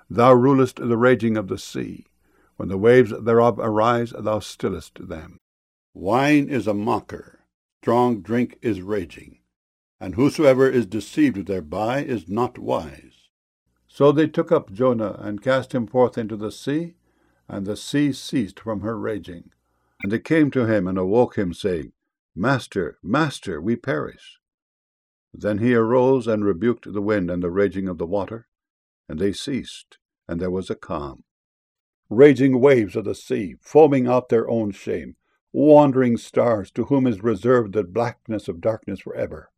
Thou rulest the raging of the sea. When the waves thereof arise, thou stillest them. Wine is a mocker, strong drink is raging, and whosoever is deceived thereby is not wise. So they took up Jonah, and cast him forth into the sea, and the sea ceased from her raging. And they came to him, and awoke him, saying, Master, Master, we perish. Then he arose, and rebuked the wind and the raging of the water, and they ceased, and there was a calm. Raging waves of the sea, foaming out their own shame, wandering stars, to whom is reserved the blackness of darkness forever.